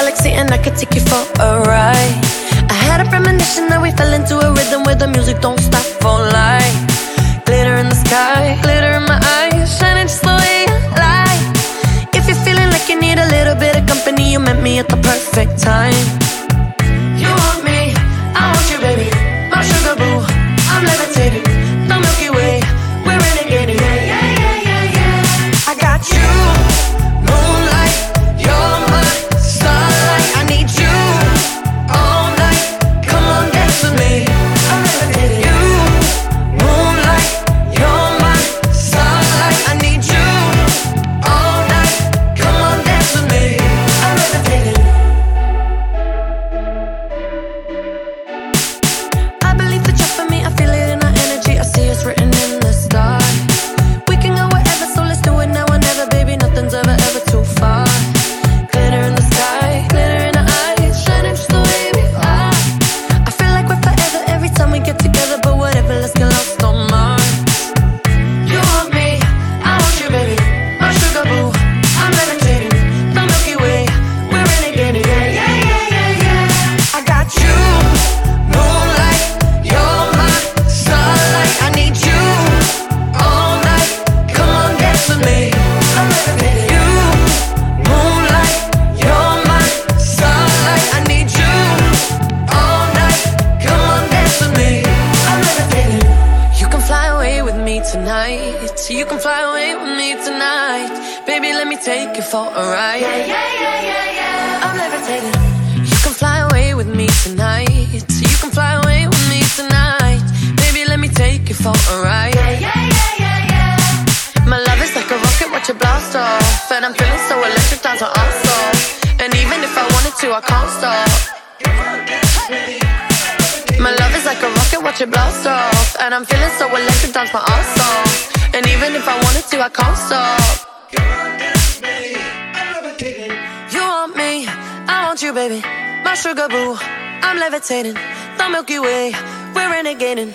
galaxy and I could take you for a ride. I had a premonition that we fell into a rhythm where the music don't stop for life. Glitter in the sky, glitter in my eyes, shining just the way you like. If you're feeling like you need a little bit of company, you met me at the perfect time. You want me, I want you, baby, my sugar boo. I'm levitating, the Milky Way, we're renegading. Yeah, yeah, yeah, yeah, yeah. I got you, moonlight, you're my starlight. I need you all night, come on dance with me. I'm levitating. You, moonlight, you're my starlight. I need you all night, come on dance with me. I'm levitating. I believe that you're for me, I feel it in our energy, I see us written in the stars. We can go wherever, so let's do it now or never, baby, nothing's ever, ever too far. Glitter in the sky, glitter in our eyes, shining just the way we are. I feel like we're forever every time we get together, but whatever, let's get lost on Mars. You want me, I want you, baby, my sugar boo. I'm levitating, the Milky Way, we're renegading. Yeah, yeah, yeah, yeah, yeah. I got you, moonlight, you're my starlight. I need you all night, come on dance with me. I'm levitating. You, moonlight, you're my starlight. I need you all night, come on dance with me. I'm levitating. You can fly away with me tonight. You can fly away with me tonight. Baby, let me take you for a ride. Yeah, yeah, yeah, yeah, yeah. I'm levitating. You can fly away with me tonight. You can fly away with me tonight. Baby, let me take you for a ride. Yeah, yeah, yeah, yeah, yeah. My love is like a rocket, watch it blast off. And I'm feeling so electric, down to awesome. And even if I wanted to, I can't stop. My love is like a rocket, watch it blast off. And I'm feeling so electric, dance my ass off. And even if I wanted to, I can't stop. You want me, I want you, baby, my sugar boo. I'm levitating, the Milky Way, we're renegading.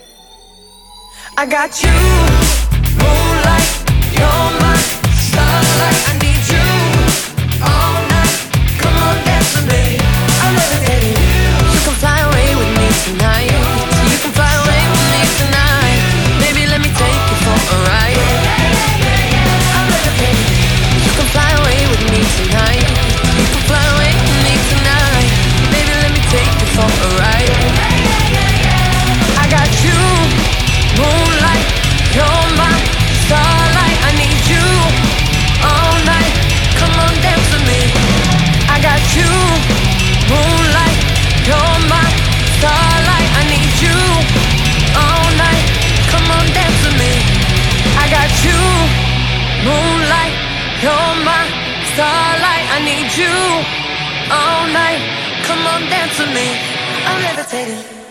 I got you, moonlight, you're my starlight. I need you all night, come on dance with me. I'm levitating. You can fly away with me tonight. You can fly away with me tonight. Baby, let me take you for a ride. I'm levitating. You can fly away with me tonight. You can fly away with me tonight. Baby, let me take you for a ride. I got you, moonlight, you're my starlight. I need you all night, come on dance with me. I got you, moonlight, you're my starlight. I need you all night, come on dance with me. I got you, moonlight, you're my starlight. I need you all night, come on dance with me. I'm levitating.